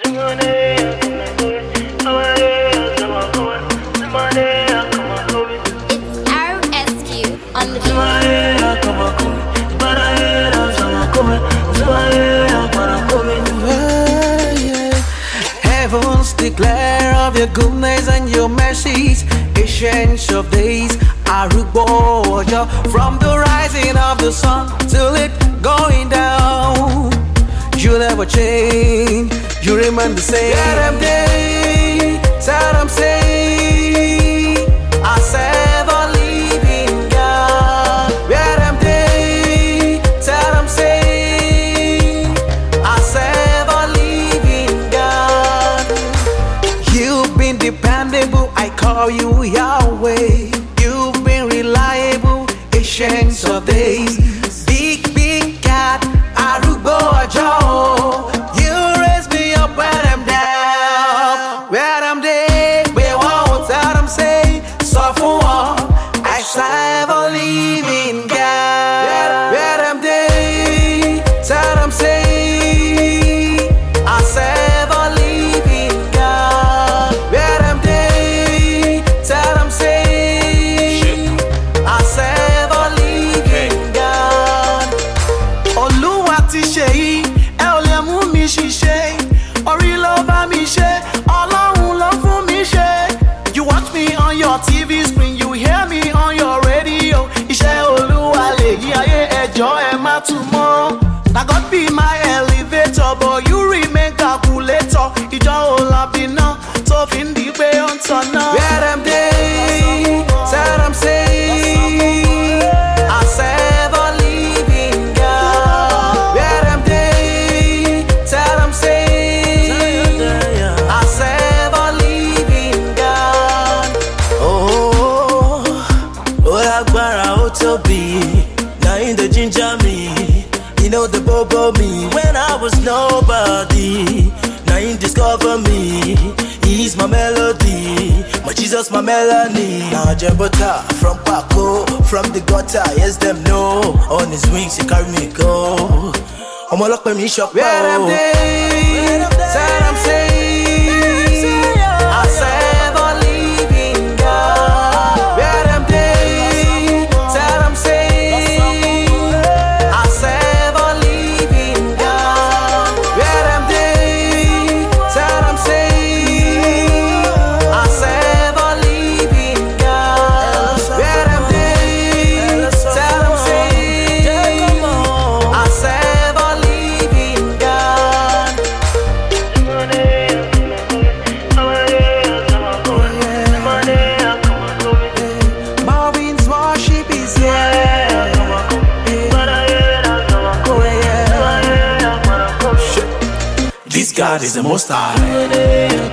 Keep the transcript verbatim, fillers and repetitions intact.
Heavens declare of your goodness and your mercies. Ancients of days, Aruboja, from the rising of the sun till it going down. You never change, you remain the same. Yeah, them day, tell them say, I serve a living God. Yeah, them day, tell them say, I serve a living God. You've been dependable, I call you Yahweh. You've been reliable, ancients of days. Big, big God, Aruboja. You raise me up when I'm down. When I'm dead, we won't tell them say, so for one, I serve a living God. When I'm dead, tell them say, I serve a living God. When I'm dead, tell them say, I serve a living God. Olúwa ti ṣe yìí, ẹ ò lè mú mi ṣiṣẹ́. Orí ló bá mi ṣe, Ọlọ́run ló fún mi ṣe. You watch me on your T V screen, you hear me on your radio. Iṣẹ́ Olúwa lèyí ayé ẹjọ́ ẹ má tún mọ́. Na God be my elevator, but you remain calculator. Ìjọ Olàbínà tó fi ń di pé ó ń tọ̀nà. Where them dey, tell them say, I serve a living God. Where them dey, tell them say, I serve a living God. Oh, oh, agbára ó tóbi, na him dey ginger me. You know the bobo me when I was nobody. Now him discover me. He's my melody, my Jesus, my melody. Now Jebota from Paco, from the gutter, yes them know. On his wings he carry me go. I'm all up when me shock. Where them dey, tell them say, I serve a living God. Where them dey, tell them say, I serve a living God. Where them dey, tell them say, I serve a living God. Where them dey, tell them say, I serve a living God. Marvin's worship is here. This God is the most high.